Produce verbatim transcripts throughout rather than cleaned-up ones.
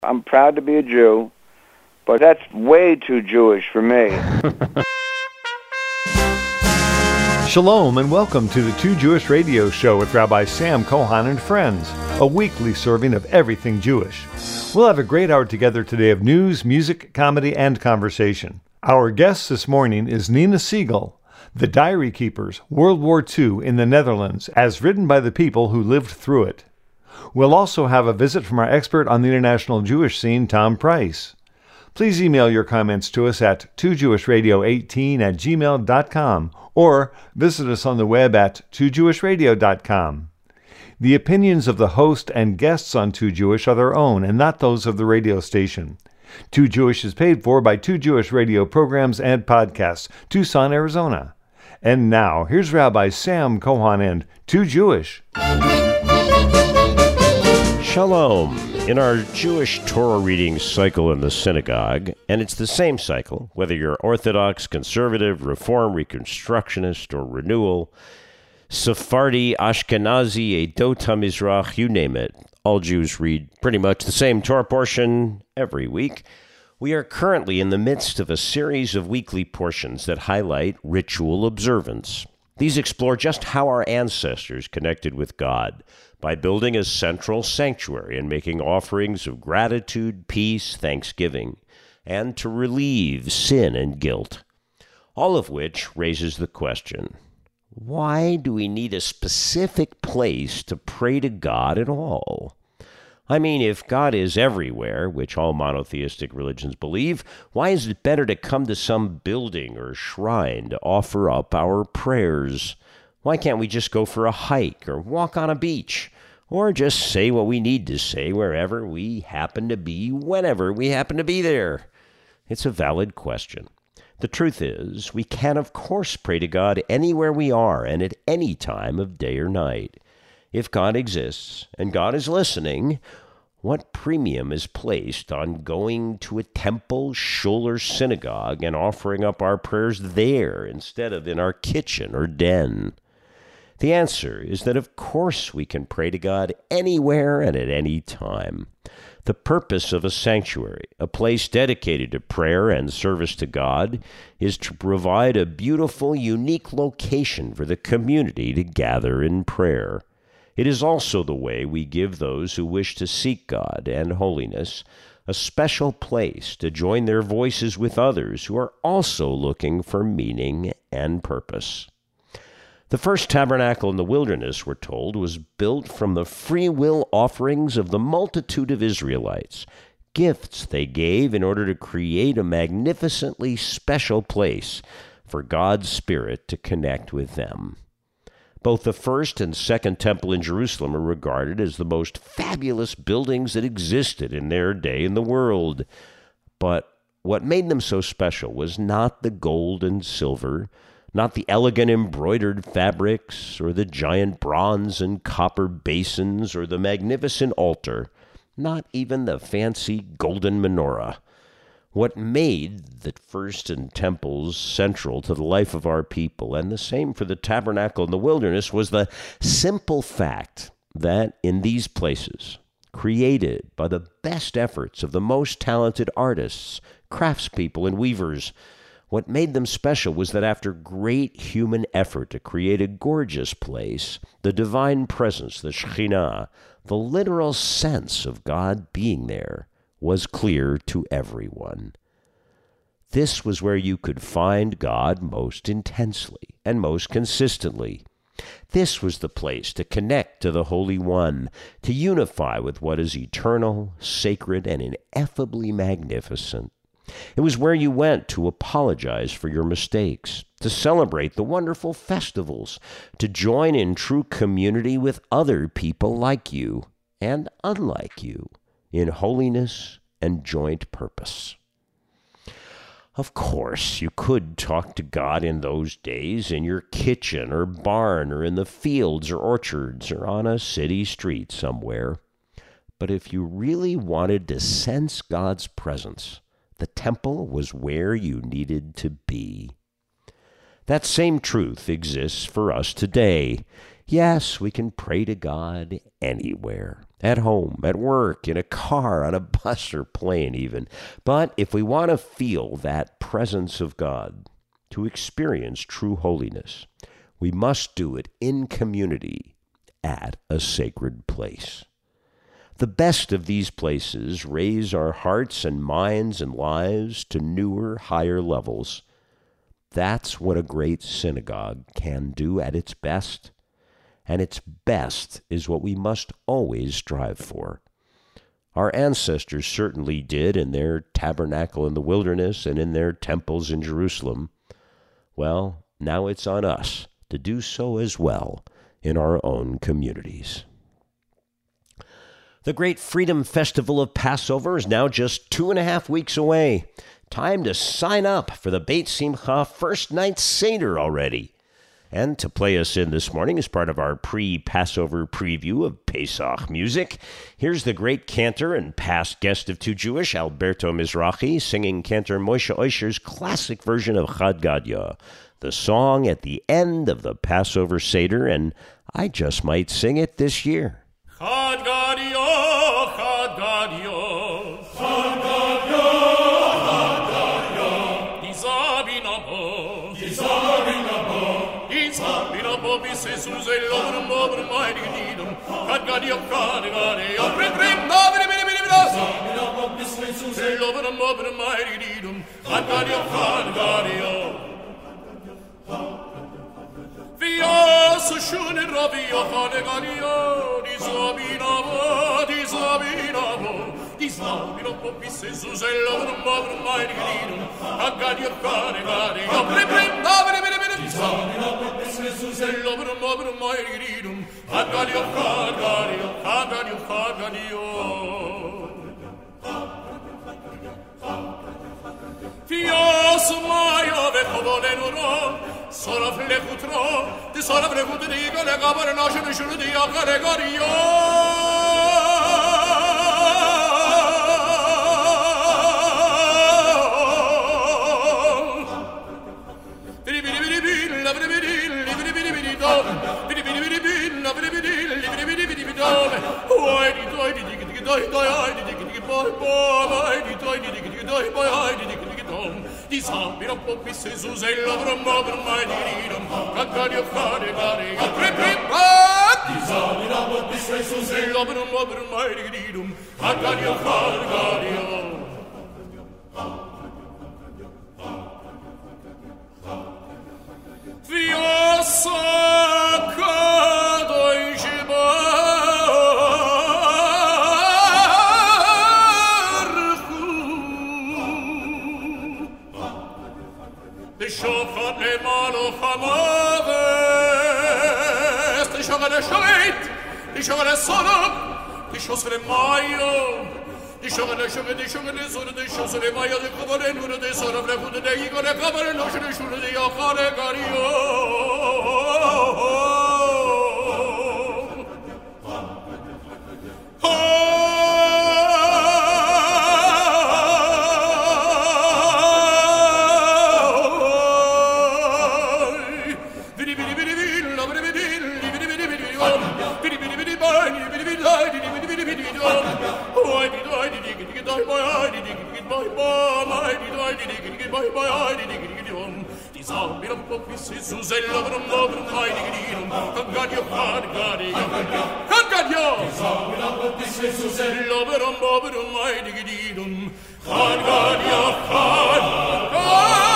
I'm proud to be a Jew, but that's way too Jewish for me. Shalom and welcome to the Two Jewish Radio Show with Rabbi Sam Kohan and friends, a weekly serving of everything Jewish. We'll have a great hour together today of news, music, comedy, and conversation. Our guest this morning is Nina Siegel, The Diary Keepers, World War Two in the Netherlands, as written by the people who lived through it. We'll also have a visit from our expert on the international Jewish scene, Tom Price. Please email your comments to us at two jewish radio eighteen at gmail dot com or visit us on the web at two jewish radio dot com. The opinions of the host and guests on Too Jewish are their own and not those of the radio station. Too Jewish is paid for by Two Jewish Radio programs and podcasts, Tucson, Arizona. And now, here's Rabbi Sam Kohan and Too Jewish. Shalom. In our Jewish Torah reading cycle in the synagogue, and it's the same cycle, whether you're Orthodox, Conservative, Reform, Reconstructionist, or Renewal, Sephardi, Ashkenazi, Edot HaMizrach, you name it. All Jews read pretty much the same Torah portion every week. We are currently in the midst of a series of weekly portions that highlight ritual observance. These explore just how our ancestors connected with God by building a central sanctuary and making offerings of gratitude, peace, thanksgiving, and to relieve sin and guilt. All of which raises the question, why do we need a specific place to pray to God at all? I mean, if God is everywhere, which all monotheistic religions believe, why is it better to come to some building or shrine to offer up our prayers? Why can't we just go for a hike or walk on a beach? Or just say what we need to say wherever we happen to be, whenever we happen to be there? It's a valid question. The truth is, we can of course pray to God anywhere we are and at any time of day or night. If God exists and God is listening, what premium is placed on going to a temple, shul, or synagogue and offering up our prayers there instead of in our kitchen or den? The answer is that of course we can pray to God anywhere and at any time. The purpose of a sanctuary, a place dedicated to prayer and service to God, is to provide a beautiful, unique location for the community to gather in prayer. It is also the way we give those who wish to seek God and holiness a special place to join their voices with others who are also looking for meaning and purpose. The first tabernacle in the wilderness, we're told, was built from the free will offerings of the multitude of Israelites, gifts they gave in order to create a magnificently special place for God's Spirit to connect with them. Both the first and second temple in Jerusalem are regarded as the most fabulous buildings that existed in their day in the world. But what made them so special was not the gold and silver, not the elegant embroidered fabrics, or the giant bronze and copper basins, or the magnificent altar, not even the fancy golden menorah. What made the first and temples central to the life of our people, and the same for the tabernacle in the wilderness, was the simple fact that in these places, created by the best efforts of the most talented artists, craftspeople, and weavers, what made them special was that after great human effort to create a gorgeous place, the divine presence, the Shekhinah, the literal sense of God being there, was clear to everyone. This was where you could find God most intensely and most consistently. This was the place to connect to the Holy One, to unify with what is eternal, sacred, and ineffably magnificent. It was where you went to apologize for your mistakes, to celebrate the wonderful festivals, to join in true community with other people like you and unlike you in holiness and joint purpose. Of course, you could talk to God in those days in your kitchen or barn or in the fields or orchards or on a city street somewhere. But if you really wanted to sense God's presence, the temple was where you needed to be. That same truth exists for us today. Yes, we can pray to God anywhere, at home, at work, in a car, on a bus or plane even. But if we want to feel that presence of God, to experience true holiness, we must do it in community at a sacred place. The best of these places raise our hearts and minds and lives to newer, higher levels. That's what a great synagogue can do at its best. And its best is what we must always strive for. Our ancestors certainly did in their tabernacle in the wilderness and in their temples in Jerusalem. Well, now it's on us to do so as well in our own communities. The great Freedom Festival of Passover is now just two and a half weeks away. Time to sign up for the Beit Simcha First Night Seder already. And to play us in this morning as part of our pre-Passover preview of Pesach music, here's the great cantor and past guest of Too Jewish, Alberto Mizrahi, singing cantor Moshe Oisher's classic version of Chad Gadya, the song at the end of the Passover Seder, and I just might sing it this year. Chad Gadya, Chad Gadya, Chad Gadya, Chad Gadya, Dizabinabo, Dizabinabo, Dizabinabo, Bisesuse, Lodrum, Lodrum, Mighty Needum, Chad Gadya, Chad Gadya, Brim, Brim, Nobody, Brim, Brim, Dizabinabo, Bisesuse, Lodrum, Lodrum, Mighty Needum, Chad Gadya, Chad Gadya. Via sushune ravia Chad Gadya, Dizabinabo, Dizabinabo, Dizabinabo, Bisesuse, Lodrum, Lodrum, Mighty Needum, Chad Gadya, Chad Gadya, Brim, Brim, Nobody, Brim, Brim, Dizabinabo, Bisesuse, Lodrum, Lodrum, Mighty Needum, Chad Gadya, Chad Gadya, Chad Gadya, Chad Gadya. Fios Maya Vekovolenuro, Sora Flekutro, the Sora Flekut, the Eagle, the Governor, National Shuru, the Yakaregario. Why did I dig it? I did it by boy, I did I by I did it. Disabira poppi se susella bromodro mai diridum cagario fare gare pre pre disabira poppi se susella bromodro mai diridum cagario fare gare Viosa cado in Shofat le malo chamaves, the shogale shoit, the shogale sonop, the shosre mayo, the shogale shogale, the shogale sonop, the shosre mayo, the covare nuna, the son of the food, the ego, the covare no shune shune, the yachare gario. Susella from Lodrum, hiding in Cagadio, Cagadio, Cagadio, Susella from Lodrum, hiding in Cagadio, Cagadio.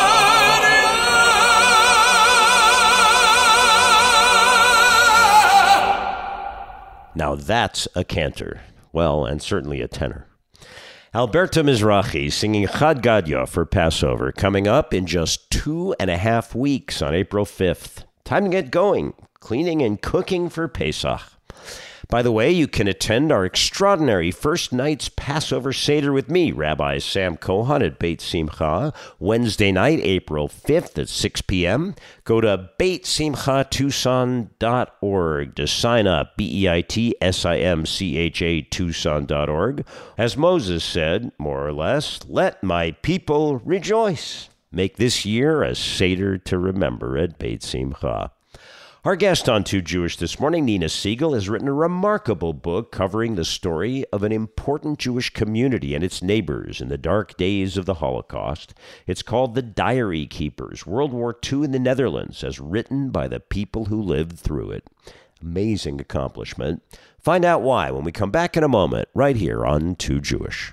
Now that's a cantor. Well, and certainly a tenor. Alberto Mizrahi singing Chad Gadya for Passover, coming up in just two and a half weeks on April fifth. Time to get going, cleaning and cooking for Pesach. By the way, you can attend our extraordinary First Night's Passover Seder with me, Rabbi Sam Cohen at Beit Simcha, Wednesday night, April fifth at six p.m. Go to beit simcha tucson dot org to sign up, B E I T S I M C H A Tucson dot org. As Moses said, more or less, let my people rejoice. Make this year a Seder to remember at Beit Simcha. Our guest on Too Jewish this morning, Nina Siegel, has written a remarkable book covering the story of an important Jewish community and its neighbors in the dark days of the Holocaust. It's called The Diary Keepers, World War Two in the Netherlands, as written by the people who lived through it. Amazing accomplishment. Find out why when we come back in a moment, right here on Too Jewish.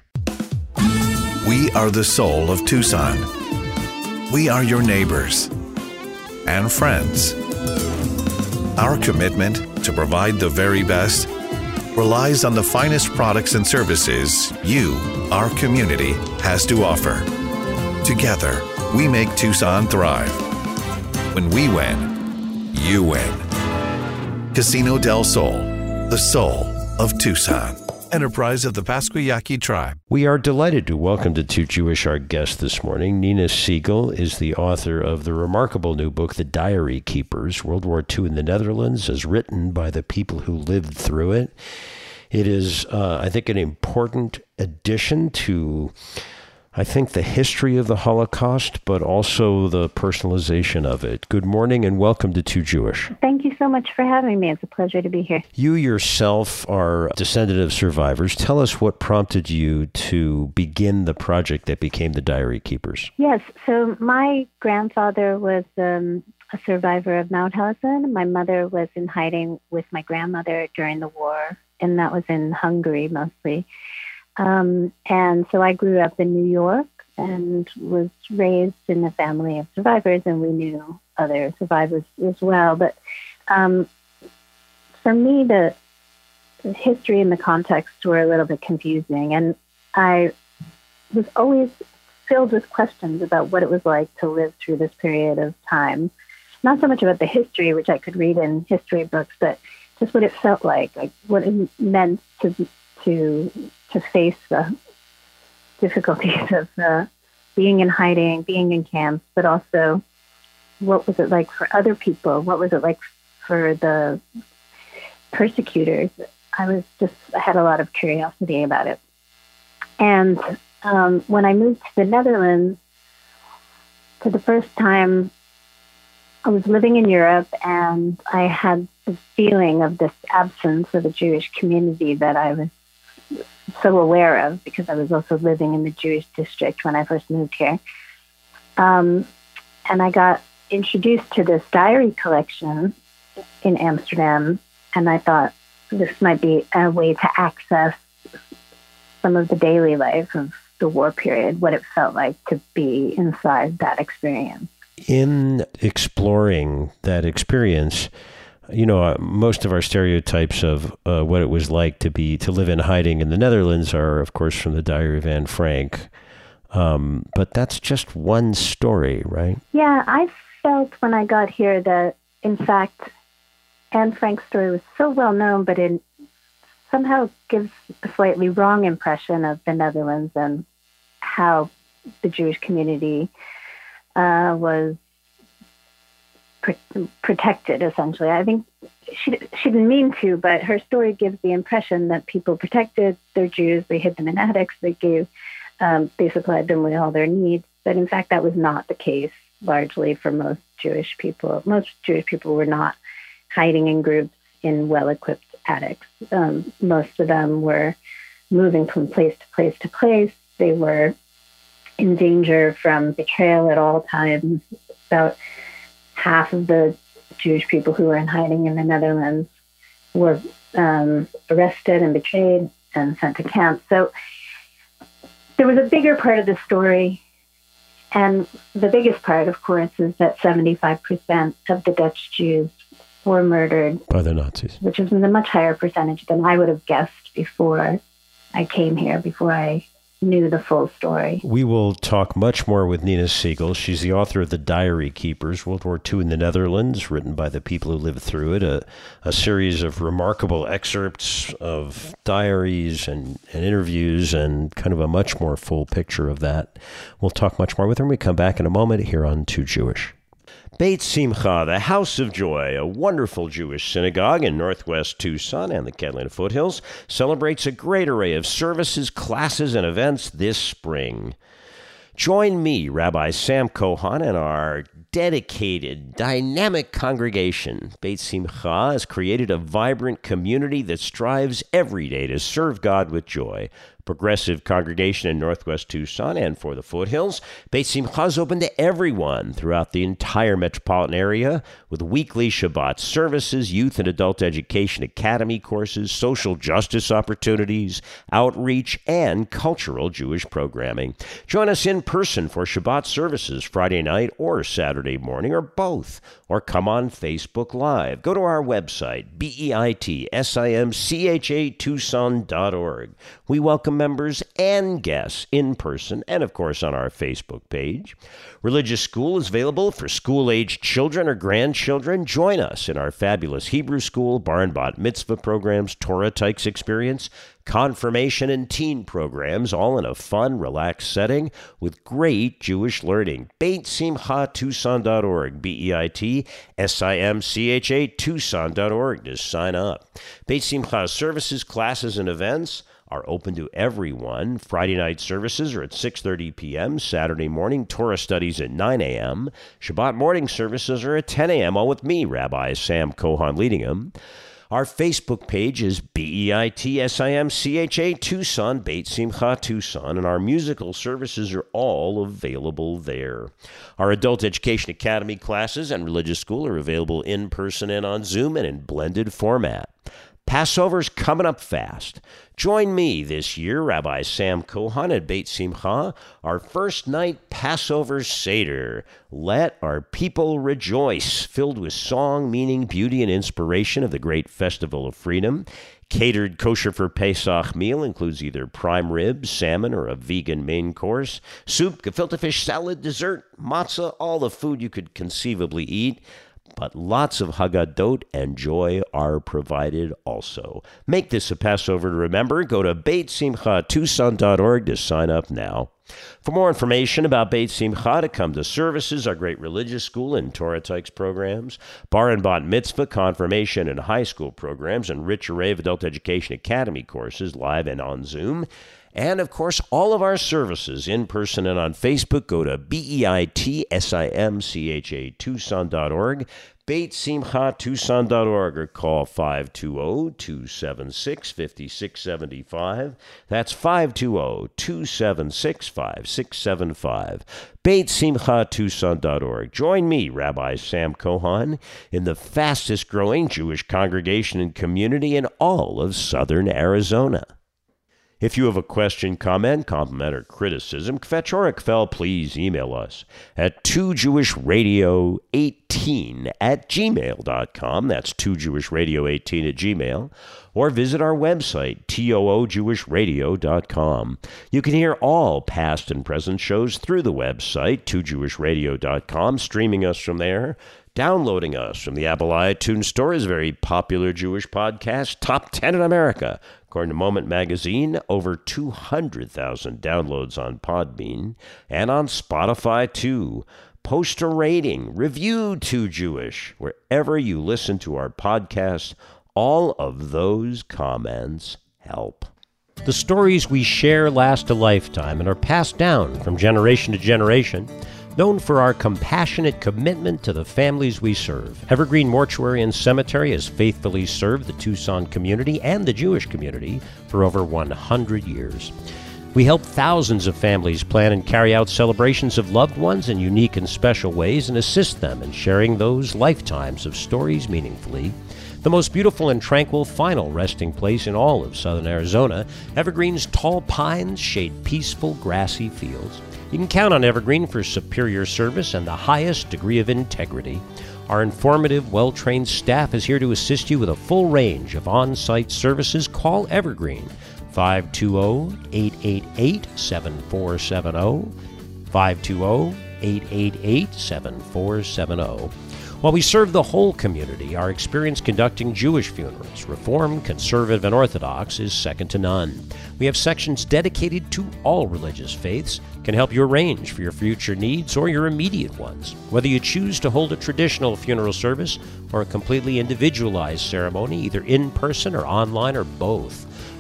We are the soul of Tucson. We are your neighbors and friends. Our commitment to provide the very best relies on the finest products and services you, our community, has to offer. Together, we make Tucson thrive. When we win, you win. Casino del Sol, the soul of Tucson. Enterprise of the Pasquayaqui tribe. We are delighted to welcome to Too Jewish our guest this morning. Nina Siegel is the author of the remarkable new book, The Diary Keepers, World War Two in the Netherlands, as written by the people who lived through it. It is, uh, I think, an important addition to, I think, the history of the Holocaust, but also the personalization of it. Good morning and welcome to Too Jewish. Thank you so much for having me. It's a pleasure to be here. You yourself are a descendant of survivors. Tell us what prompted you to begin the project that became the Diary Keepers. Yes, so my grandfather was um, a survivor of Mauthausen. My mother was in hiding with my grandmother during the war, and that was in Hungary mostly. Um, and so I grew up in New York and was raised in a family of survivors, and we knew other survivors as well. But um, for me, the, the history and the context were a little bit confusing, and I was always filled with questions about what it was like to live through this period of time. Not so much about the history, which I could read in history books, but just what it felt like, like what it meant to to to face the difficulties of uh, being in hiding, being in camps, but also what was it like for other people? What was it like for the persecutors? I was just, I had a lot of curiosity about it. And um, when I moved to the Netherlands, for the first time, I was living in Europe, and I had the feeling of this absence of a Jewish community that I was so aware of, because I was also living in the Jewish district when I first moved here. Um, and I got introduced to this diary collection in Amsterdam, and I thought this might be a way to access some of the daily life of the war period, what it felt like to be inside that experience. In exploring that experience, you know, uh, most of our stereotypes of uh, what it was like to be to live in hiding in the Netherlands are, of course, from the Diary of Anne Frank. Um, but that's just one story, right? Yeah, I felt when I got here that, in fact, Anne Frank's story was so well known, but it somehow gives a slightly wrong impression of the Netherlands and how the Jewish community uh, was pr- protected, essentially. I think she she didn't mean to, but her story gives the impression that people protected their Jews, they hid them in attics, they gave, um, they supplied them with all their needs. But in fact, that was not the case largely for most Jewish people. Most Jewish people were not hiding in groups in well-equipped attics. Um, most of them were moving from place to place to place. They were in danger from betrayal at all times. About half of the Jewish people who were in hiding in the Netherlands were um, arrested and betrayed and sent to camps. So there was a bigger part of the story. And the biggest part, of course, is that seventy-five percent of the Dutch Jews were murdered by the Nazis, which is a much higher percentage than I would have guessed before I came here, before I knew the full story. We will talk much more with Nina Siegel. She's the author of The Diary Keepers, World War Two in the Netherlands, written by the people who lived through it, a, a series of remarkable excerpts of diaries and, and interviews, and kind of a much more full picture of that. We'll talk much more with her when we come back in a moment here on Too Jewish. Beit Simcha, the House of Joy, a wonderful Jewish synagogue in northwest Tucson and the Catalina foothills, celebrates a great array of services, classes, and events this spring. Join me, Rabbi Sam Cohon, and our dedicated, dynamic congregation, Beit Simcha, has created a vibrant community that strives every day to serve God with joy. Progressive congregation in Northwest Tucson and for the foothills, Beit Simcha is open to everyone throughout the entire metropolitan area with weekly Shabbat services, youth and adult education academy courses, social justice opportunities, outreach, and cultural Jewish programming. Join us in person for Shabbat services Friday night or Saturday morning, or both, or come on Facebook Live. Go to our website, B E I T S I M C H A Tucson dot org. We welcome members and guests in person and, of course, on our Facebook page. Religious School is available for school-aged children or grandchildren. Join us in our fabulous Hebrew School, Bar and Bat Mitzvah programs, Torah Tykes experience, confirmation and teen programs, all in a fun, relaxed setting with great Jewish learning. Beit Simcha Tucson dot org, B E I T S I M C H A Tucson dot org to sign up. Beit Simcha services, classes, and events are open to everyone. Friday night services are at six thirty p.m., Saturday morning Torah studies at nine a.m., Shabbat morning services are at ten a.m., all with me, Rabbi Sam Cohon, leading them. Our Facebook page is B E I T S I M C H A Tucson, Beit Simcha Tucson, and our musical services are all available there. Our Adult Education Academy classes and Religious School are available in person and on Zoom and in blended format. Passover's coming up fast. Join me this year, Rabbi Sam Cohon at Beit Simcha, our first night Passover Seder. Let our people rejoice, filled with song, meaning, beauty, and inspiration of the great festival of freedom. Catered kosher for Pesach meal includes either prime rib, salmon, or a vegan main course, soup, gefilte fish, salad, dessert, matzah, all the food you could conceivably eat. But lots of Haggadot and joy are provided also. Make this a Passover to remember. Go to Beit Simcha Tucson dot org to sign up now. For more information about Beit Simcha, to come to services, our great religious school and Torah Tykes programs, Bar and Bat Mitzvah, confirmation, and high school programs, and rich array of adult education academy courses live and on Zoom, and, of course, all of our services in person and on Facebook, go to B E I T S I M C H A Tucson dot org, Beit Simcha Tucson dot org, or call five two zero, two seven six, five six seven five. That's five two zero, two seven six, five six seven five. Beit Simcha Tucson dot org. Join me, Rabbi Sam Cohon, in the fastest-growing Jewish congregation and community in all of southern Arizona. If you have a question, comment, compliment, or criticism, kvetch or kvel, please email us at two jewish radio eighteen at gmail dot com. That's two jewish radio eighteen at gmail. Or visit our website, too jewish radio dot com. You can hear all past and present shows through the website, two jewish radio dot com, streaming us from there. Downloading us from the Apple iTunes Store is a very popular Jewish podcast, top ten in America. According to Moment Magazine, over two hundred thousand downloads on Podbean and on Spotify, too. Post a rating, review Too Jewish, wherever you listen to our podcast. All of those comments help. The stories we share last a lifetime and are passed down from generation to generation. Known for our compassionate commitment to the families we serve, Evergreen Mortuary and Cemetery has faithfully served the Tucson community and the Jewish community for over one hundred years. We help thousands of families plan and carry out celebrations of loved ones in unique and special ways and assist them in sharing those lifetimes of stories meaningfully. The most beautiful and tranquil final resting place in all of southern Arizona, Evergreen's tall pines shade peaceful grassy fields. You can count on Evergreen for superior service and the highest degree of integrity. Our informative, well-trained staff is here to assist you with a full range of on-site services. Call Evergreen, five two zero, eight eight eight, seven four seven zero, five two zero, eight eight eight, seven four seven zero. While we serve the whole community, our experience conducting Jewish funerals, Reformed, Conservative, and Orthodox, is second to none. We have sections dedicated to all religious faiths, can help you arrange for your future needs or your immediate ones. Whether you choose to hold a traditional funeral service or a completely individualized ceremony, either in person or online or both,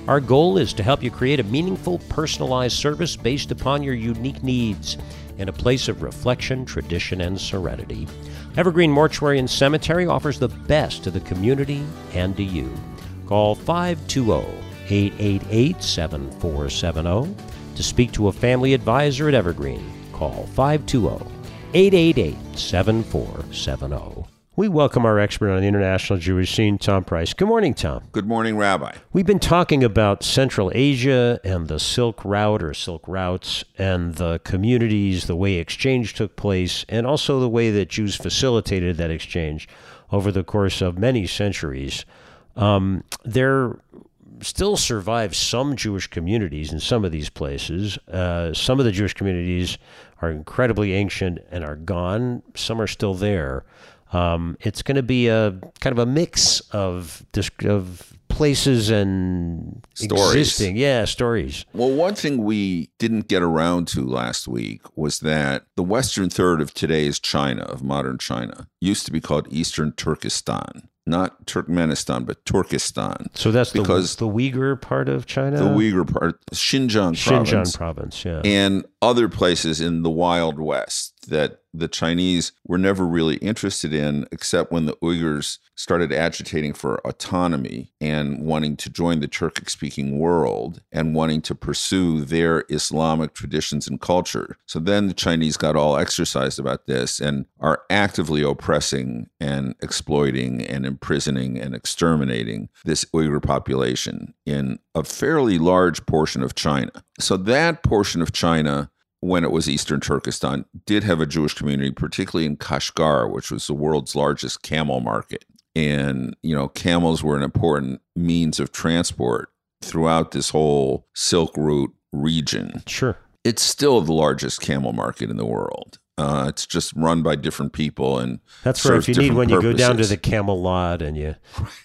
Our goal is to help you create a meaningful, personalized service based upon your unique needs in a place of reflection, tradition, and serenity. Evergreen Mortuary and Cemetery offers the best to the community and to you. Call five two zero, eight eight eight, seven four seven zero to speak to a family advisor at Evergreen. Call five two zero, eight eight eight, seven four seven zero. We welcome our expert on the international Jewish scene, Tom Price. Good morning, Tom. Good morning, Rabbi. We've been talking about Central Asia and the Silk Route or Silk Routes and the communities, the way exchange took place, and also the way that Jews facilitated that exchange over the course of many centuries. Um, there still survive some Jewish communities in some of these places. Uh, some of the Jewish communities are incredibly ancient and are gone. Some are still there. Um, it's going to be a kind of a mix of of places and stories. Existing, yeah, stories. Well, one thing we didn't get around to last week was that the western third of today's China, of modern China, used to be called Eastern Turkestan. Not Turkmenistan, but Turkestan. So that's because the, the Uyghur part of China? The Uyghur part, Xinjiang, Xinjiang province. province, yeah. And other places in the Wild West that the Chinese were never really interested in, except when the Uyghurs started agitating for autonomy and wanting to join the Turkic-speaking world and wanting to pursue their Islamic traditions and culture. So then the Chinese got all exercised about this and are actively oppressing and exploiting and imprisoning and exterminating this Uyghur population in a fairly large portion of China. So that portion of China, when it was Eastern Turkestan, did have a Jewish community, particularly in Kashgar, which was the world's largest camel market. And, you know, camels were an important means of transport throughout this whole Silk Route region. Sure. It's still the largest camel market in the world. Uh, it's just run by different people, and that's right. If you need when purposes. You go down to the camel lot and you,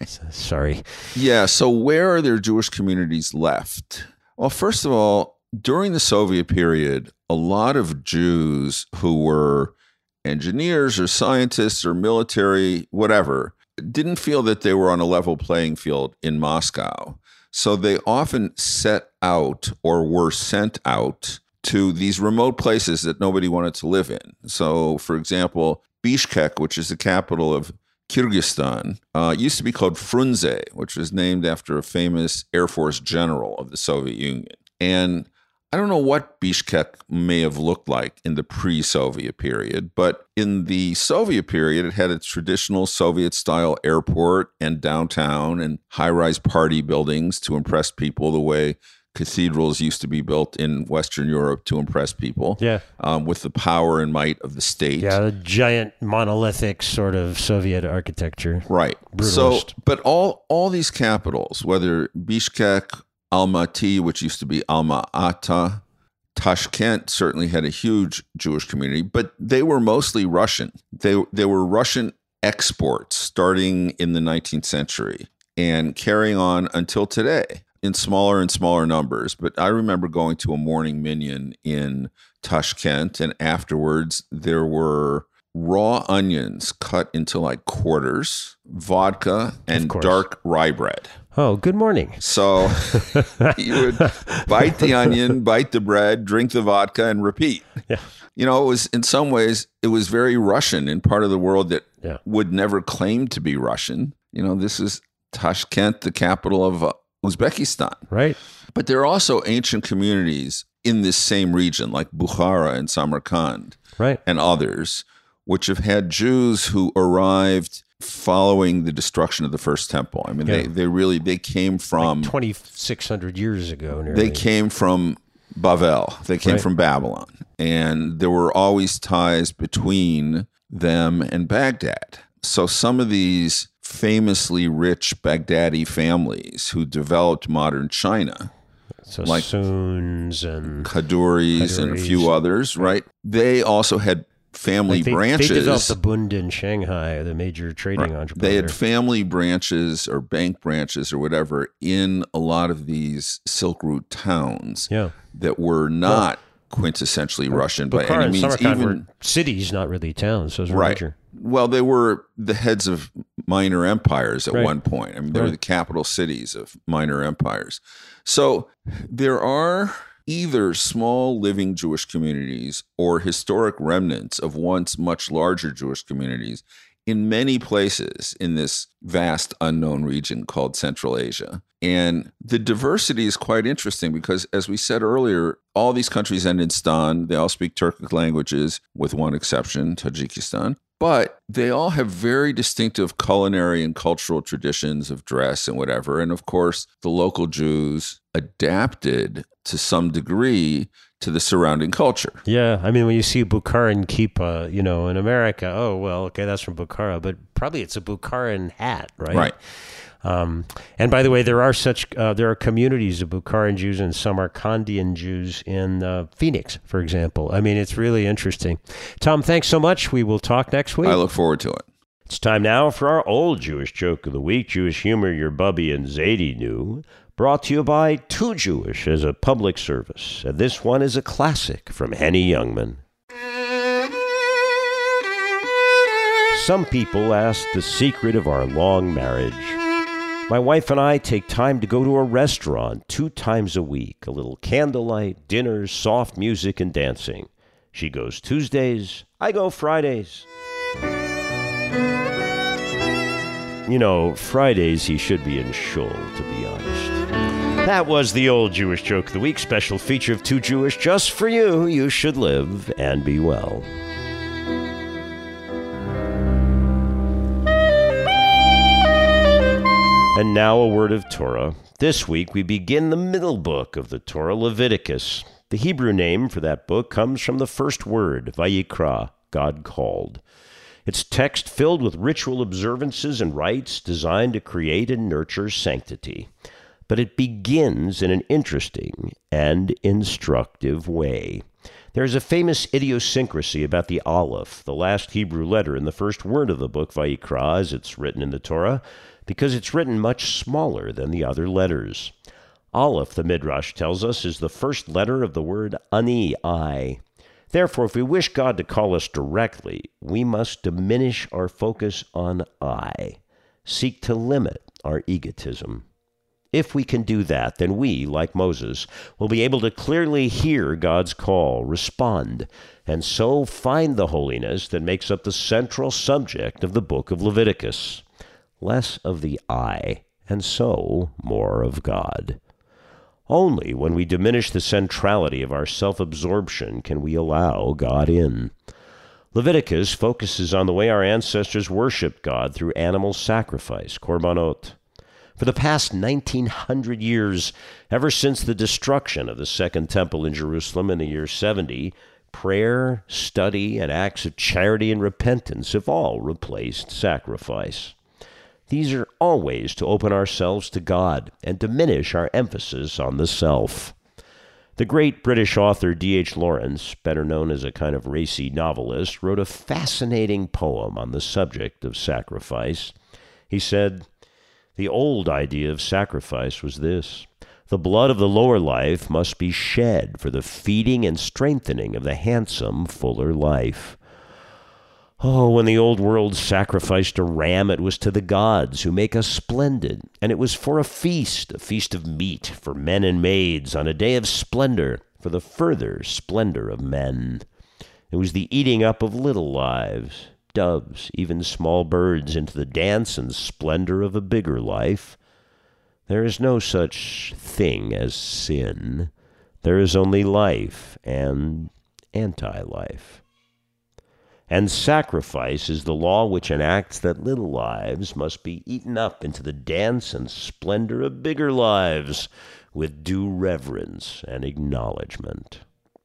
sorry. Yeah. So where are there Jewish communities left? Well, first of all, during the Soviet period, a lot of Jews who were engineers or scientists or military, whatever, didn't feel that they were on a level playing field in Moscow. So they often set out or were sent out to these remote places that nobody wanted to live in. So, for example, Bishkek, which is the capital of Kyrgyzstan, uh, used to be called Frunze, which was named after a famous Air Force general of the Soviet Union. And I don't know what Bishkek may have looked like in the pre-Soviet period, but in the Soviet period, it had a traditional Soviet-style airport and downtown and high-rise party buildings to impress people the way cathedrals used to be built in Western Europe to impress people. Yeah. Um, with the power and might of the state. Yeah, the giant monolithic sort of Soviet architecture. Right. Brutalist. So, but all all these capitals, whether Bishkek, Almaty, which used to be Alma-Ata, Tashkent certainly had a huge Jewish community, but they were mostly Russian. They they were Russian exports starting in the nineteenth century and carrying on until today in smaller and smaller numbers. But I remember going to a morning minyan in Tashkent, and afterwards there were raw onions cut into like quarters, vodka, and dark rye bread. Oh, good morning. So you would bite the onion, bite the bread, drink the vodka, and repeat. Yeah. You know, it was in some ways, it was very Russian in part of the world that yeah. would never claim to be Russian. You know, this is Tashkent, the capital of uh, Uzbekistan. Right. But there are also ancient communities in this same region, like Bukhara and Samarkand right. and others, which have had Jews who arrived following the destruction of the first temple. I mean, yeah. they, they really, they came from... Like twenty-six hundred years ago. Nearly. They came from Bavel. They came right. from Babylon. And there were always ties between them and Baghdad. So some of these famously rich Baghdadi families who developed modern China, so like Suns and Kaduris and a few others, right? They also had family like they, branches. They developed the Bund in Shanghai, the major trading right. entrepreneur. They had family branches or bank branches or whatever in a lot of these Silk Route towns yeah. that were not well, quintessentially Russian Bukhara by any means. Samarkand Even were cities, not really towns. Those were right. major. Well, they were the heads of minor empires at Right. one point. I mean, they were Right. the capital cities of minor empires. So there are either small living Jewish communities or historic remnants of once much larger Jewish communities in many places in this vast unknown region called Central Asia. And the diversity is quite interesting because, as we said earlier, all these countries end in stan. They all speak Turkic languages, with one exception, Tajikistan. But they all have very distinctive culinary and cultural traditions of dress and whatever. And of course, the local Jews adapted to some degree to the surrounding culture. Yeah, I mean, when you see Bukharan kippah, you know, in America, oh, well, okay, that's from Bukhara, but probably it's a Bukharan hat, right? Right. Um, and by the way, there are such uh, there are communities of Bukharan Jews and Samarkandian Jews in uh, Phoenix, for example. I mean, it's really interesting. Tom, thanks so much. We will talk next week. I look forward to it. It's time now for our old Jewish joke of the week, Jewish humor your Bubby and Zadie knew, brought to you by Too Jewish as a public service. And this one is a classic from Henny Youngman. Some people ask the secret of our long marriage. My wife and I take time to go to a restaurant two times a week, a little candlelight, dinners, soft music, and dancing. She goes Tuesdays, I go Fridays. You know, Fridays he should be in shul, to be honest. That was the old Jewish joke of the week, special feature of Too Jewish just for you. You should live and be well. And now a word of Torah. This week we begin the middle book of the Torah, Leviticus. The Hebrew name for that book comes from the first word, Vayikra, God called. It's text filled with ritual observances and rites designed to create and nurture sanctity. But it begins in an interesting and instructive way. There is a famous idiosyncrasy about the Aleph, the last Hebrew letter in the first word of the book, Vayikra, as it's written in the Torah, because it's written much smaller than the other letters. Aleph, the Midrash tells us, is the first letter of the word ani, I. Therefore, if we wish God to call us directly, we must diminish our focus on I, seek to limit our egotism. If we can do that, then we, like Moses, will be able to clearly hear God's call, respond, and so find the holiness that makes up the central subject of the book of Leviticus. Less of the I, and so more of God. Only when we diminish the centrality of our self-absorption can we allow God in. Leviticus focuses on the way our ancestors worshiped God through animal sacrifice, korbanot. For the past nineteen hundred years, ever since the destruction of the Second Temple in Jerusalem in the year seventy, prayer, study, and acts of charity and repentance have all replaced sacrifice. These are all ways to open ourselves to God and diminish our emphasis on the self. The great British author D H Lawrence, better known as a kind of racy novelist, wrote a fascinating poem on the subject of sacrifice. He said, "The old idea of sacrifice was this: the blood of the lower life must be shed for the feeding and strengthening of the handsome, fuller life. Oh, when the old world sacrificed a ram, it was to the gods who make us splendid, and it was for a feast, a feast of meat for men and maids on a day of splendor, for the further splendor of men. It was the eating up of little lives, doves, even small birds, into the dance and splendor of a bigger life. There is no such thing as sin. There is only life and anti-life. And sacrifice is the law which enacts that little lives must be eaten up into the dance and splendor of bigger lives with due reverence and acknowledgement."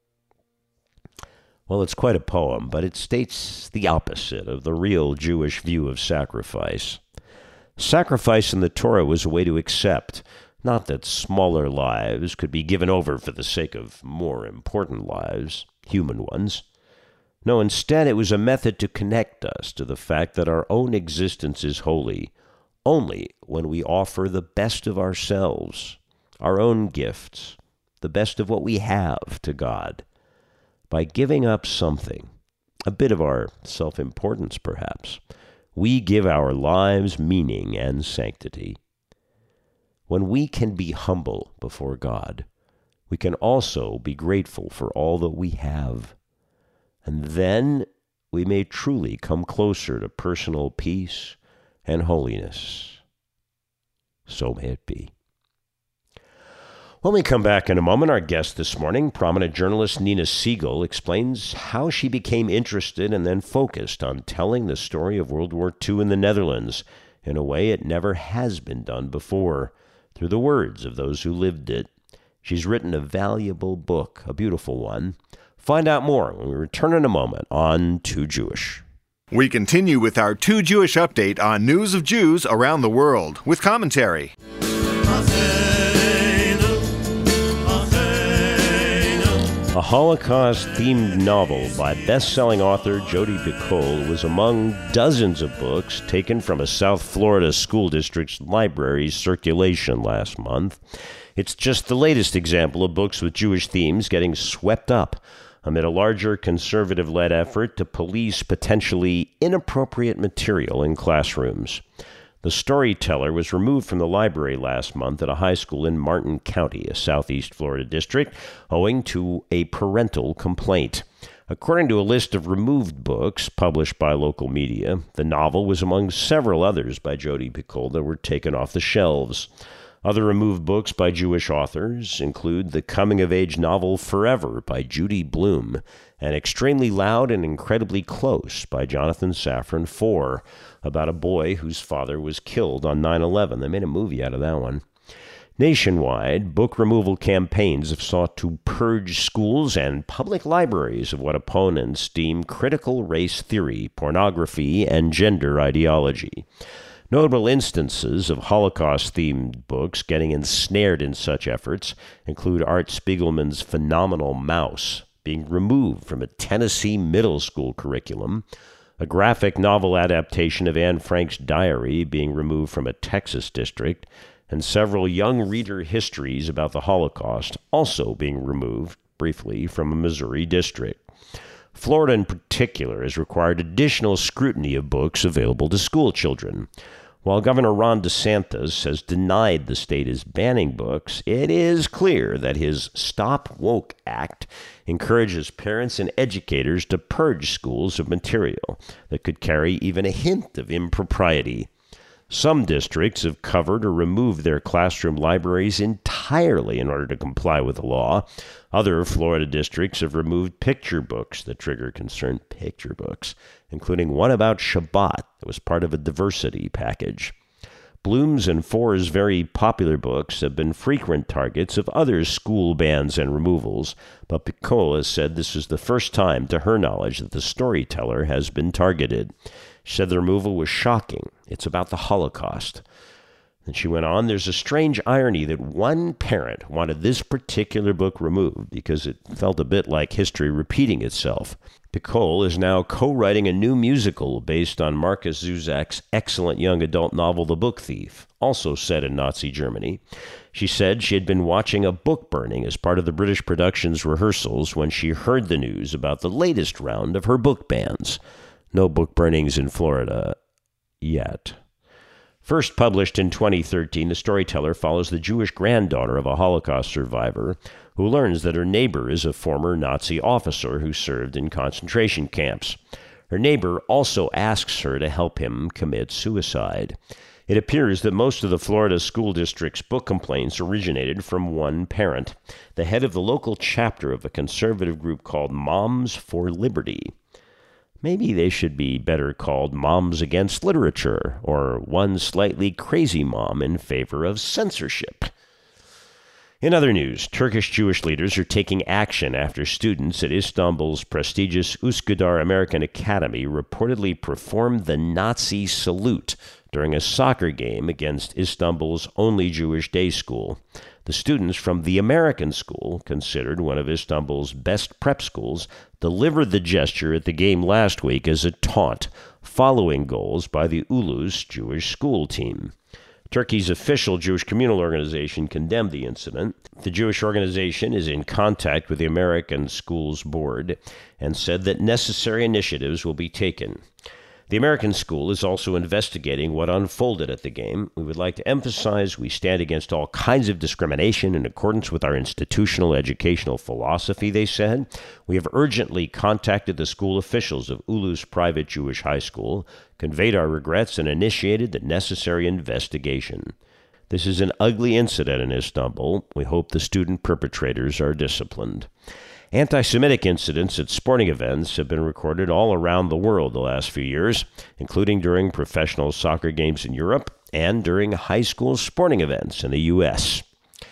Well, it's quite a poem, but it states the opposite of the real Jewish view of sacrifice. Sacrifice in the Torah was a way to accept, not that smaller lives could be given over for the sake of more important lives, human ones. No, instead it was a method to connect us to the fact that our own existence is holy only when we offer the best of ourselves, our own gifts, the best of what we have to God. By giving up something, a bit of our self-importance perhaps. We give our lives meaning and sanctity. When we can be humble before God, we can also be grateful for all that we have. And then we may truly come closer to personal peace and holiness. So may it be. When we come back in a moment, our guest this morning, prominent journalist Nina Siegel, explains how she became interested and then focused on telling the story of World War Two in the Netherlands in a way it never has been done before, through the words of those who lived it. She's written a valuable book, a beautiful one. Find out more when we return in a moment on Too Jewish. We continue with our Too Jewish update on news of Jews around the world with commentary. A Holocaust-themed novel by best-selling author Jodi Picoult was among dozens of books taken from a South Florida school district's library's circulation last month. It's just the latest example of books with Jewish themes getting swept up amid a larger conservative-led effort to police potentially inappropriate material in classrooms. The Storyteller was removed from the library last month at a high school in Martin County, a southeast Florida district, owing to a parental complaint. According to a list of removed books published by local media, the novel was among several others by Jodi Picoult that were taken off the shelves. Other removed books by Jewish authors include the coming-of-age novel Forever by Judy Blume and Extremely Loud and Incredibly Close by Jonathan Safran Foer, about a boy whose father was killed on nine eleven. They made a movie out of that one. Nationwide, book removal campaigns have sought to purge schools and public libraries of what opponents deem critical race theory, pornography, and gender ideology. Notable instances of Holocaust-themed books getting ensnared in such efforts include Art Spiegelman's Phenomenal Mouse being removed from a Tennessee middle school curriculum, a graphic novel adaptation of Anne Frank's diary being removed from a Texas district, and several young reader histories about the Holocaust also being removed, briefly, from a Missouri district. Florida in particular has required additional scrutiny of books available to school children. While Governor Ron DeSantis has denied the state is banning books, it is clear that his Stop Woke Act encourages parents and educators to purge schools of material that could carry even a hint of impropriety. Some districts have covered or removed their classroom libraries entirely in order to comply with the law. Other Florida districts have removed picture books that trigger concern, picture books, including one about Shabbat that was part of a diversity package. Bloom's and Foer's very popular books have been frequent targets of other school bans and removals, but Picoult has said this is the first time, to her knowledge, that the Storyteller has been targeted. She said the removal was shocking. It's about the Holocaust. And she went on, there's a strange irony that one parent wanted this particular book removed because it felt a bit like history repeating itself. Picoult is now co-writing a new musical based on Markus Zusak's excellent young adult novel, The Book Thief, also set in Nazi Germany. She said she had been watching a book burning as part of the British production's rehearsals when she heard the news about the latest round of her book bans. No book burnings in Florida yet. First published in twenty thirteen, The Storyteller follows the Jewish granddaughter of a Holocaust survivor who learns that her neighbor is a former Nazi officer who served in concentration camps. Her neighbor also asks her to help him commit suicide. It appears that most of the Florida school district's book complaints originated from one parent, the head of the local chapter of a conservative group called Moms for Liberty. Maybe they should be better called Moms Against Literature, or One Slightly Crazy Mom in Favor of Censorship. In other news, Turkish Jewish leaders are taking action after students at Istanbul's prestigious Üsküdar American Academy reportedly performed the Nazi salute during a soccer game against Istanbul's only Jewish day school. The students from the American school, considered one of Istanbul's best prep schools, delivered the gesture at the game last week as a taunt, following goals by the Ulus Jewish school team. Turkey's official Jewish communal organization condemned the incident. The Jewish organization is in contact with the American Schools Board and said that necessary initiatives will be taken. The American school is also investigating what unfolded at the game. We would like to emphasize we stand against all kinds of discrimination in accordance with our institutional educational philosophy, they said. We have urgently contacted the school officials of Ulus Private Jewish High School, conveyed our regrets, and initiated the necessary investigation. This is an ugly incident in Istanbul. We hope the student perpetrators are disciplined. Anti-Semitic incidents at sporting events have been recorded all around the world the last few years, including during professional soccer games in Europe and during high school sporting events in the U S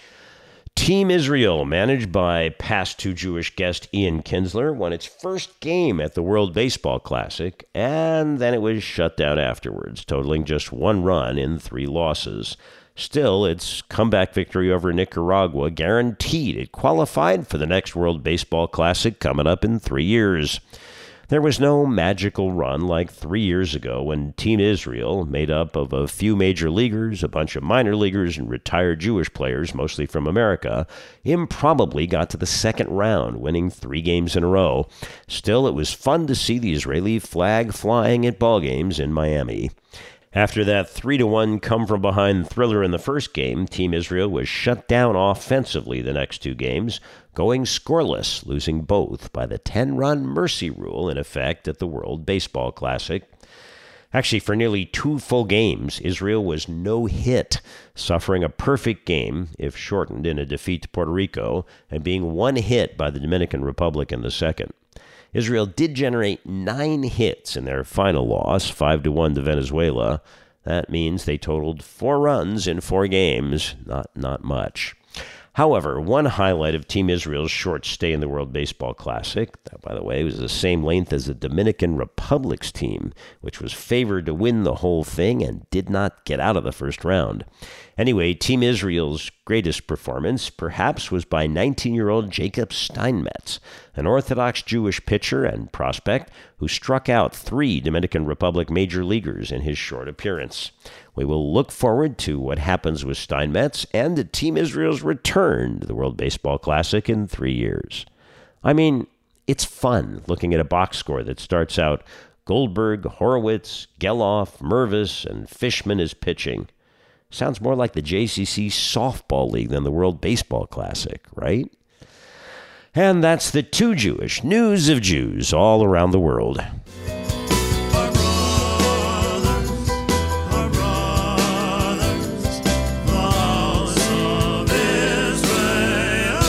Team Israel, managed by past two Jewish guest Ian Kinsler, won its first game at the World Baseball Classic, and then it was shut down afterwards, totaling just one run in three losses. Still, its comeback victory over Nicaragua guaranteed it qualified for the next World Baseball Classic coming up in three years. There was no magical run like three years ago when Team Israel, made up of a few major leaguers, a bunch of minor leaguers, and retired Jewish players, mostly from America, improbably got to the second round, winning three games in a row. Still, it was fun to see the Israeli flag flying at ball games in Miami. After that three to one come-from-behind thriller in the first game, Team Israel was shut down offensively the next two games, going scoreless, losing both by the ten-run mercy rule in effect at the World Baseball Classic. Actually, for nearly two full games, Israel was no-hit, suffering a perfect game, if shortened, in a defeat to Puerto Rico, and being one hit by the Dominican Republic in the second. Israel did generate nine hits in their final loss, five to one to Venezuela. That means they totaled four runs in four games. Not, not much. However, one highlight of Team Israel's short stay in the World Baseball Classic, that, by the way, was the same length as the Dominican Republic's team, which was favored to win the whole thing and did not get out of the first round. Anyway, Team Israel's greatest performance perhaps was by nineteen-year-old Jacob Steinmetz, an Orthodox Jewish pitcher and prospect who struck out three Dominican Republic major leaguers in his short appearance. We will look forward to what happens with Steinmetz and to Team Israel's return to the World Baseball Classic in three years. I mean, it's fun looking at a box score that starts out Goldberg, Horowitz, Geloff, Mervis, and Fishman is pitching. Sounds more like the J C C Softball League than the World Baseball Classic, right? And that's the Too Jewish News of Jews all around the world. Our brothers, our brothers, the house of Israel.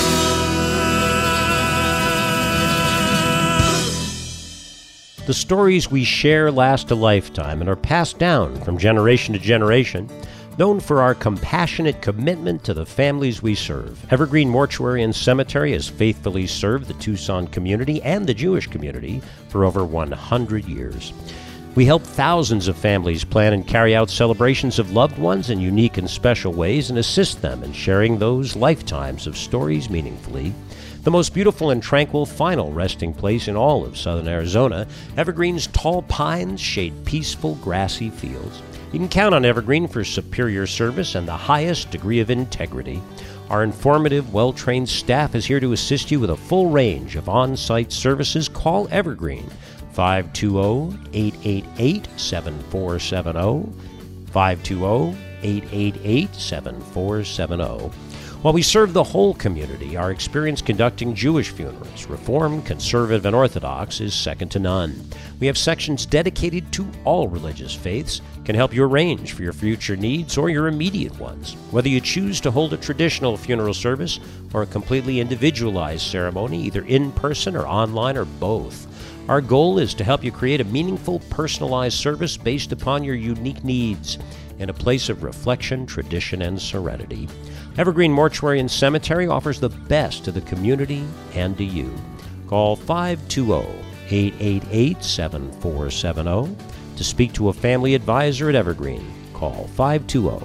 The stories we share last a lifetime and are passed down from generation to generation. Known for our compassionate commitment to the families we serve, Evergreen Mortuary and Cemetery has faithfully served the Tucson community and the Jewish community for over one hundred years. We help thousands of families plan and carry out celebrations of loved ones in unique and special ways and assist them in sharing those lifetimes of stories meaningfully. The most beautiful and tranquil final resting place in all of southern Arizona, Evergreen's tall pines shade peaceful grassy fields. You can count on Evergreen for superior service and the highest degree of integrity. Our informative, well-trained staff is here to assist you with a full range of on-site services. Call Evergreen, five two zero, eight eight eight, seven four seven zero, five two zero, eight eight eight, seven four seven zero. While we serve the whole community, our experience conducting Jewish funerals, Reform, Conservative, and Orthodox, is second to none. We have sections dedicated to all religious faiths, can help you arrange for your future needs or your immediate ones. Whether you choose to hold a traditional funeral service or a completely individualized ceremony, either in person or online or both, our goal is to help you create a meaningful, personalized service based upon your unique needs in a place of reflection, tradition, and serenity. Evergreen Mortuary and Cemetery offers the best to the community and to you. Call five two zero, eight eight eight, seven four seven zero. To speak to a family advisor at Evergreen, call five two zero,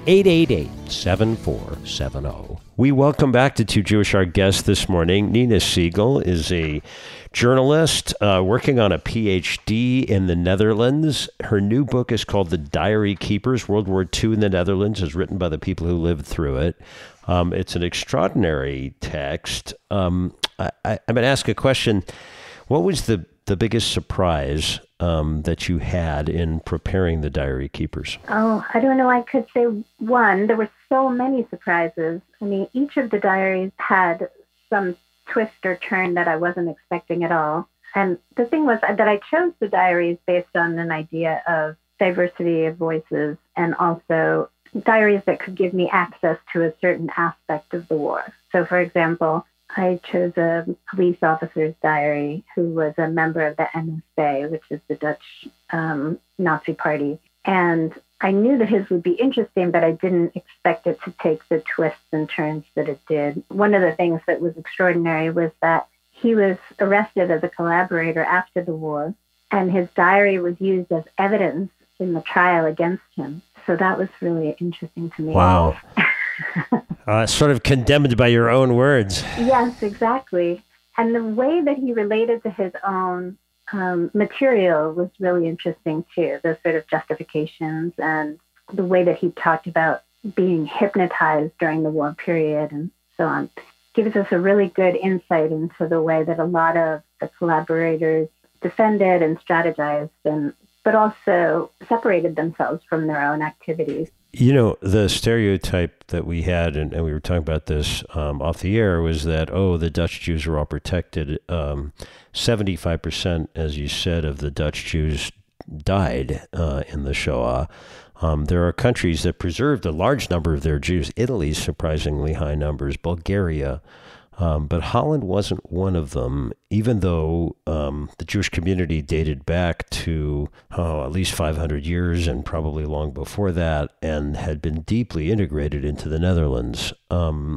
eight eight eight, seven four seven zero. We welcome back to Two Jewish our guest this morning. Nina Siegel is a journalist uh, working on a P H D in the Netherlands. Her new book is called The Diary Keepers, World War Two in the Netherlands, is written by the people who lived through it. Um, it's an extraordinary text. Um, I, I, I'm going to ask a question. What was the, the biggest surprise um, that you had in preparing The Diary Keepers? Oh, I don't know. I could say one. There were so many surprises. I mean, each of the diaries had some twist or turn that I wasn't expecting at all. And the thing was that I chose the diaries based on an idea of diversity of voices and also diaries that could give me access to a certain aspect of the war. So, for example, I chose a police officer's diary who was a member of the N S A, which is the Dutch um, Nazi party. And I knew that his would be interesting, but I didn't expect it to take the twists and turns that it did. One of the things that was extraordinary was that he was arrested as a collaborator after the war, and his diary was used as evidence in the trial against him. So that was really interesting to me. Wow. uh, sort of condemned by your own words. Yes, exactly. And the way that he related to his own um, material was really interesting, too. The sort of justifications and the way that he talked about being hypnotized during the war period and so on gives us a really good insight into the way that a lot of the collaborators defended and strategized and but also separated themselves from their own activities. You know, the stereotype that we had, and, and we were talking about this um, off the air, was that, oh, the Dutch Jews are all protected. Um, seventy-five percent, as you said, of the Dutch Jews died uh, in the Shoah. Um, there are countries that preserved a large number of their Jews. Italy's surprisingly high numbers, Bulgaria. Um, but Holland wasn't one of them, even though um, the Jewish community dated back to oh, at least five hundred years and probably long before that, and had been deeply integrated into the Netherlands. Um,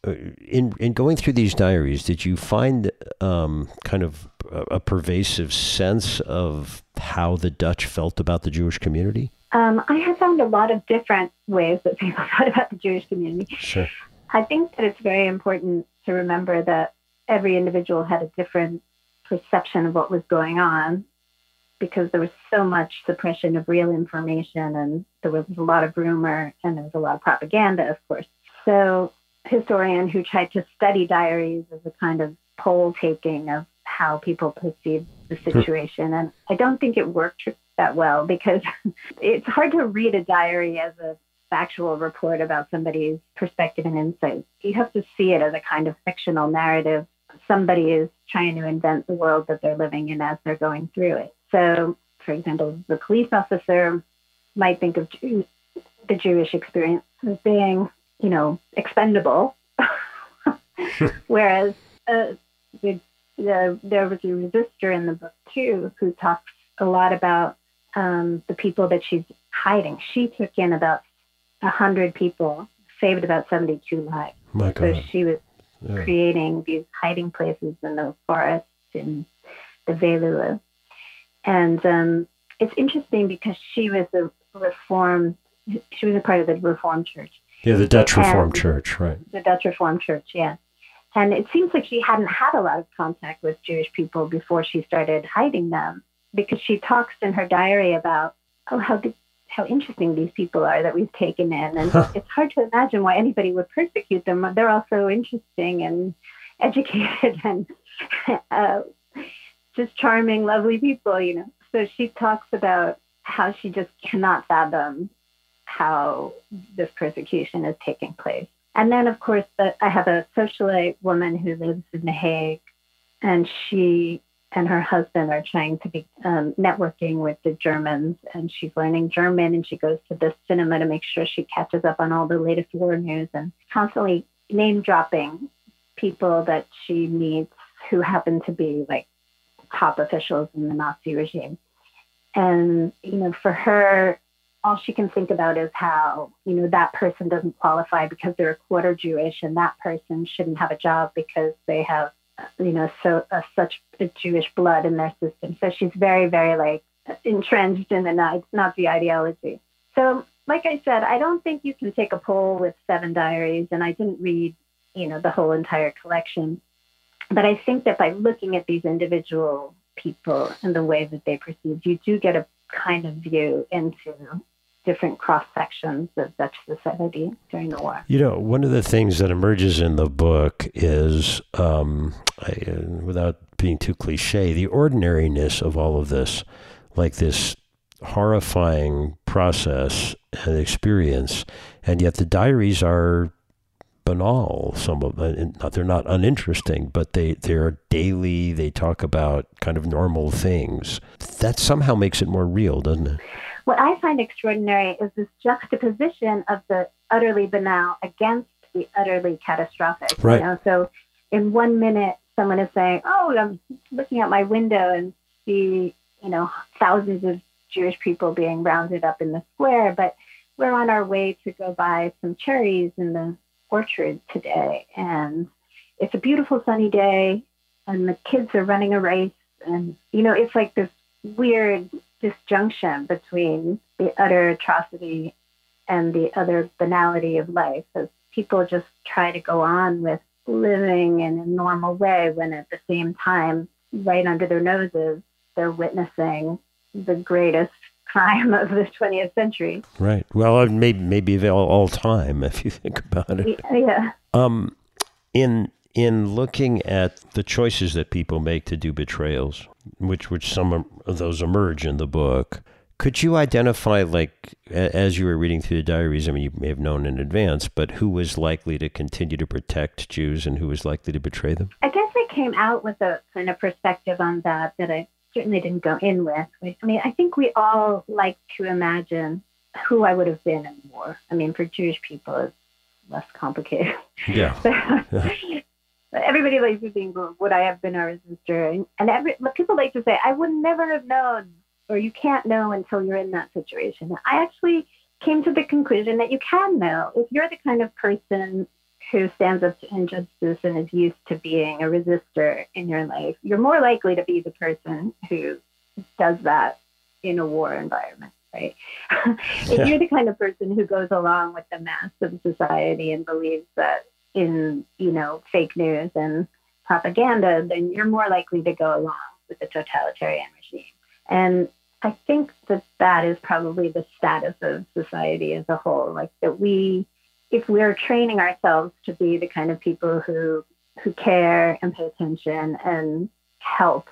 in in going through these diaries, did you find um, kind of a, a pervasive sense of how the Dutch felt about the Jewish community? Um, I have found a lot of different ways that people thought about the Jewish community. Sure. I think that it's very important to remember that every individual had a different perception of what was going on because there was so much suppression of real information and there was a lot of rumor and there was a lot of propaganda, of course. So a historian who tried to study diaries as a kind of poll taking of how people perceived the situation. And I don't think it worked that well because it's hard to read a diary as a factual report about somebody's perspective and insight. You have to see it as a kind of fictional narrative. Somebody is trying to invent the world that they're living in as they're going through it. So, for example, the police officer might think of Jew- the Jewish experience as being, you know, expendable, whereas uh, the, the, there was a resistor in the book, too, who talks a lot about um, the people that she's hiding. She took in about one hundred people, saved about seventy-two lives. My God. So she was yeah. creating these hiding places in the forest, in the Veluwe. And um, it's interesting because she was a reform, she was a part of the Reformed Church. Yeah, the Dutch and Reformed Church, right. The Dutch Reformed Church, yeah. And it seems like she hadn't had a lot of contact with Jewish people before she started hiding them because she talks in her diary about, oh, how did how interesting these people are that we've taken in. And it's hard to imagine why anybody would persecute them. They're all so interesting and educated and uh, just charming, lovely people, you know. So she talks about how she just cannot fathom how this persecution is taking place. And then, of course, the, I have a socialite woman who lives in The Hague, and she and her husband are trying to be um, networking with the Germans, and she's learning German, and she goes to the cinema to make sure she catches up on all the latest war news and constantly name dropping people that she meets who happen to be like top officials in the Nazi regime. And, you know, for her, all she can think about is how, you know, that person doesn't qualify because they're a quarter Jewish, and that person shouldn't have a job because they have, you know, so uh, such a Jewish blood in their system. So she's very, very like entrenched in the Nazi ideology. So like I said, I don't think you can take a poll with seven diaries, and I didn't read, you know, the whole entire collection. But I think that by looking at these individual people and the way that they perceived, you do get a kind of view into different cross sections of Dutch society during the war. You know, one of the things that emerges in the book is, um, I, uh, without being too cliche, the ordinariness of all of this, like this horrifying process and experience, and yet the diaries are banal. Some of them, they're not uninteresting, but they they're daily. They talk about kind of normal things. That somehow makes it more real, doesn't it? What I find extraordinary is this juxtaposition of the utterly banal against the utterly catastrophic. Right. You know? So in one minute, someone is saying, oh, I'm looking out my window and see, you know, thousands of Jewish people being rounded up in the square, but we're on our way to go buy some cherries in the orchard today. And it's a beautiful sunny day and the kids are running a race. And, you know, it's like this weird disjunction between the utter atrocity and the other banality of life, as people just try to go on with living in a normal way when at the same time, right under their noses, they're witnessing the greatest crime of the twentieth century. Right. Well, maybe maybe all, all time, if you think about it. Yeah. Um, in in looking at the choices that people make to do betrayals, which which some of those emerge in the book, could you identify, like, as you were reading through the diaries, I mean, you may have known in advance, but who was likely to continue to protect Jews and who was likely to betray them? I guess I came out with a kind of perspective on that that I certainly didn't go in with. I mean, I think we all like to imagine who I would have been in war. I mean, for Jewish people, it's less complicated. Yeah. yeah. Everybody likes to think, well, would I have been a resistor? And, and every, people like to say, I would never have known, or you can't know until you're in that situation. I actually came to the conclusion that you can know. If you're the kind of person who stands up to injustice and is used to being a resistor in your life, you're more likely to be the person who does that in a war environment, right? If Yeah. you're the kind of person who goes along with the mass of society and believes that in, you know, fake news and propaganda, then you're more likely to go along with the totalitarian regime. And I think that that is probably the status of society as a whole, like that we, if we're training ourselves to be the kind of people who who care and pay attention and help,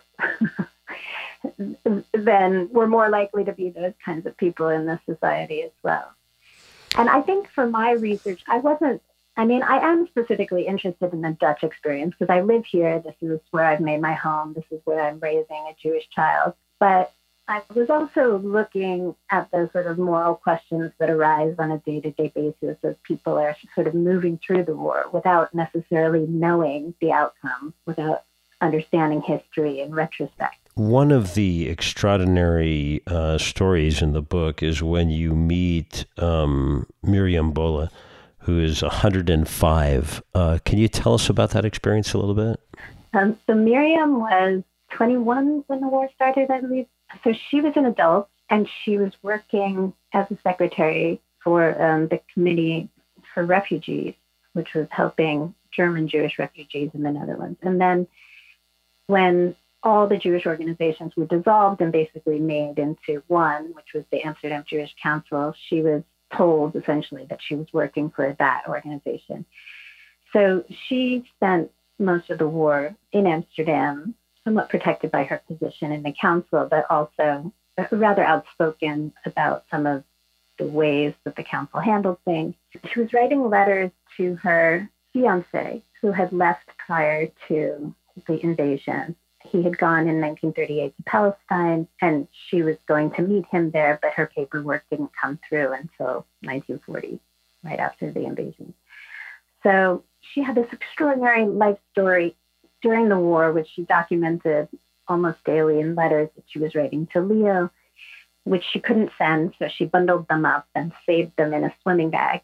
then we're more likely to be those kinds of people in this society as well. And I think for my research, I wasn't, I mean, I am specifically interested in the Dutch experience because I live here. This is where I've made my home. This is where I'm raising a Jewish child. But I was also looking at the sort of moral questions that arise on a day-to-day basis as people are sort of moving through the war without necessarily knowing the outcome, without understanding history in retrospect. One of the extraordinary uh, stories in the book is when you meet um, Miriam Bola, who is one hundred five. Uh, can you tell us about that experience a little bit? Um, so Miriam was twenty-one when the war started, I believe. So she was an adult, and she was working as a secretary for um, the Committee for Refugees, which was helping German Jewish refugees in the Netherlands. And then when all the Jewish organizations were dissolved and basically made into one, which was the Amsterdam Jewish Council, she was told essentially that she was working for that organization. So she spent most of the war in Amsterdam, somewhat protected by her position in the council, but also rather outspoken about some of the ways that the council handled things. She was writing letters to her fiancé, who had left prior to the invasion. He had gone in nineteen thirty-eight to Palestine, and she was going to meet him there, but her paperwork didn't come through until nineteen forty, right after the invasion. So she had this extraordinary life story during the war, which she documented almost daily in letters that she was writing to Leo, which she couldn't send, so she bundled them up and saved them in a swimming bag.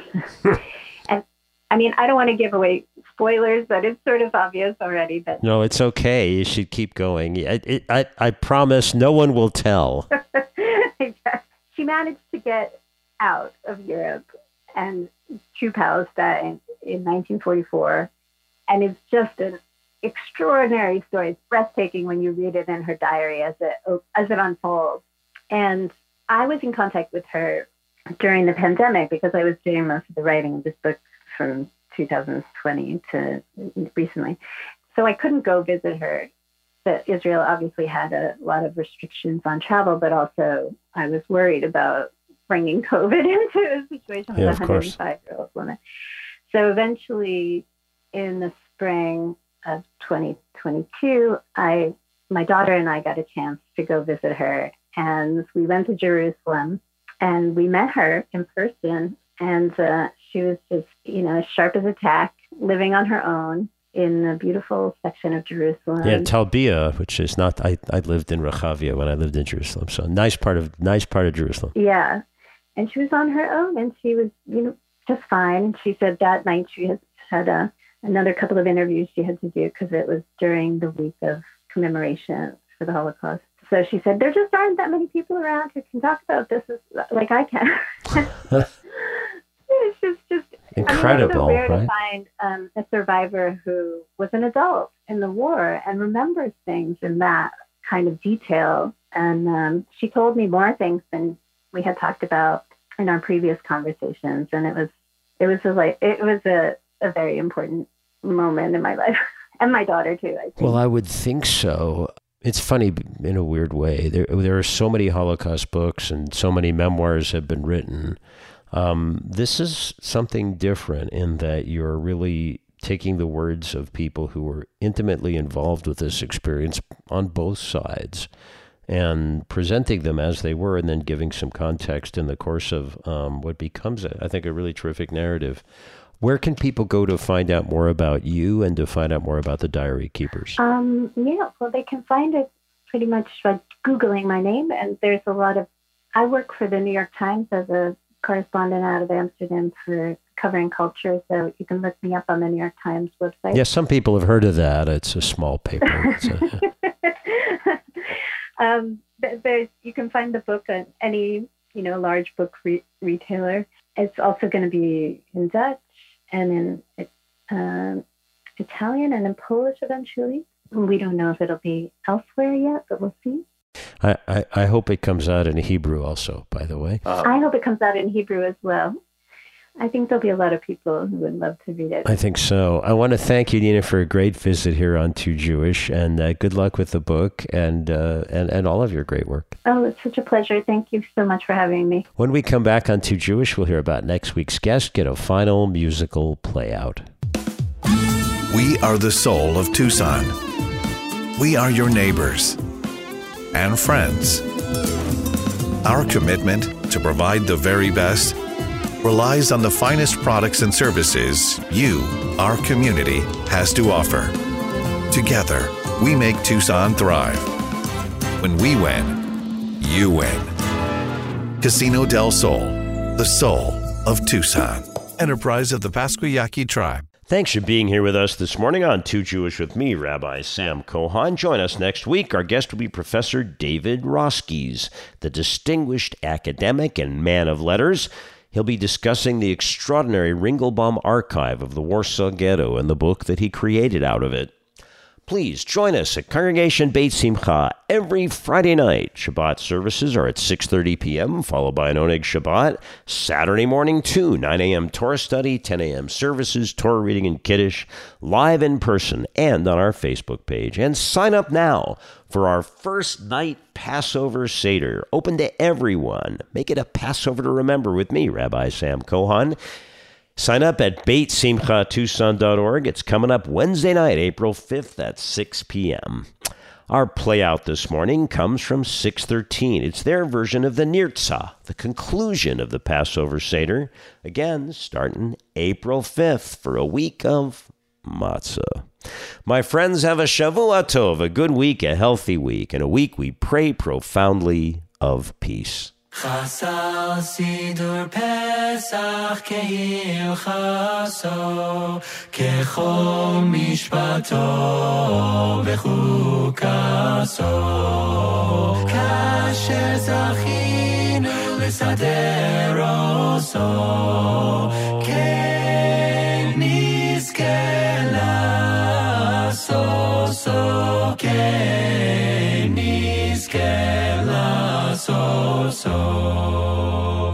And I mean, I don't want to give away spoilers, but it's sort of obvious already. But No, it's okay. You should keep going. I, it, I, I promise no one will tell. She managed to get out of Europe and to Palestine in nineteen forty-four. And it's just an extraordinary story. It's breathtaking when you read it in her diary as it as it unfolds. And I was in contact with her during the pandemic because I was doing most of the writing of this book from two thousand twenty to recently. So I couldn't go visit her. But Israel obviously had a lot of restrictions on travel, but also I was worried about bringing COVID into a situation with yeah, a one hundred five-year-old woman. So eventually, in the spring of twenty twenty-two, I, my daughter and I got a chance to go visit her, and we went to Jerusalem, and we met her in person, and uh, she was just, you know, as sharp as a tack, living on her own in a beautiful section of Jerusalem. Yeah, Talbia, which is not, I, I lived in Rehavia when I lived in Jerusalem. So nice part of, nice part of Jerusalem. Yeah. And she was on her own and she was, you know, just fine. She said that night she had had a, another couple of interviews she had to do because it was during the week of commemoration for the Holocaust. So she said, there just aren't that many people around who can talk about this as, like I can. It's just, just incredible, I mean, it's so rare right? to find um, a survivor who was an adult in the war and remembers things in that kind of detail. And um, she told me more things than we had talked about in our previous conversations. And it was, it was a, like, it was a, a very important moment in my life, and my daughter too, I think. Well, I would think so. It's funny in a weird way. There, there are so many Holocaust books and so many memoirs have been written. Um, this is something different in that you're really taking the words of people who were intimately involved with this experience on both sides and presenting them as they were and then giving some context in the course of um, what becomes, I think, a really terrific narrative. Where can people go to find out more about you and to find out more about the Diary Keepers? Um, yeah, well, they can find it pretty much by Googling my name. And there's a lot of, I work for the New York Times as a correspondent out of Amsterdam for covering culture. So you can look me up on the New York Times website. Yeah, some people have heard of that. It's a small paper. It's a, um, there's, you can find the book on any, you know, large book re- retailer. It's also going to be in Dutch and in um, Italian and in Polish eventually. We don't know if it'll be elsewhere yet, but we'll see. I, I, I hope it comes out in Hebrew also, by the way. Uh, I hope it comes out in Hebrew as well. I think there'll be a lot of people who would love to read it. I think so. I want to thank you, Nina, for a great visit here on Too Jewish, and uh, good luck with the book and, uh, and, and all of your great work. Oh, it's such a pleasure. Thank you so much for having me. When we come back on Too Jewish, we'll hear about next week's guest, get a final musical play out. We are the soul of Tucson. We are your neighbors and friends. Our commitment to provide the very best relies on the finest products and services you, our community, has to offer. Together, we make Tucson thrive. When we win, you win. Casino del Sol, the soul of Tucson. Enterprise of the Pasquayaqui Tribe. Thanks for being here with us this morning on Too Jewish with me, Rabbi Sam Kohan. Join us next week. Our guest will be Professor David Roskies, the distinguished academic and man of letters. He'll be discussing the extraordinary Ringelbaum archive of the Warsaw Ghetto and the book that he created out of it. Please join us at Congregation Beit Simcha every Friday night. Shabbat services are at six thirty p.m., followed by an Oneg Shabbat. Saturday morning, too, nine a.m. Torah study, ten a.m. services, Torah reading and Kiddush, live in person and on our Facebook page. And sign up now for our first night Passover Seder, open to everyone. Make it a Passover to remember with me, Rabbi Sam Kohan. Sign up at beit simcha tucson dot org. It's coming up Wednesday night, April fifth at six p.m. Our play out this morning comes from six thirteen. It's their version of the Nirtzah, the conclusion of the Passover Seder. Again, starting April fifth for a week of matzah. My friends, have a Shavua Tov, a good week, a healthy week, and a week we pray profoundly of peace. Chasal Sidur Pesach Keilchaso Kechol Mishpato Bechukaso Kasher Zachinu besaderoso que niskela so so que niskela so so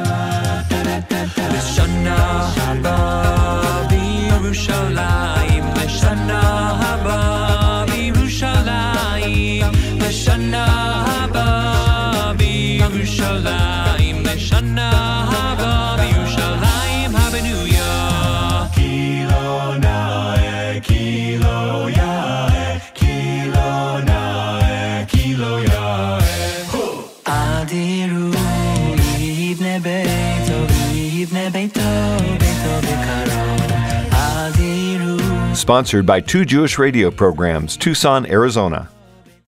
Lishana haba b'Yerushalayim Lishana haba b'Yerushalayim Lishana haba b'Yerushalayim Lishana haba b'Yerushalayim Hallelujah Kilo nae kilo yae Kilo nae kilo yae Adiru ibne beito ibne beito beito bekaro Adiru Sponsored by two Jewish radio programs, Tucson, Arizona.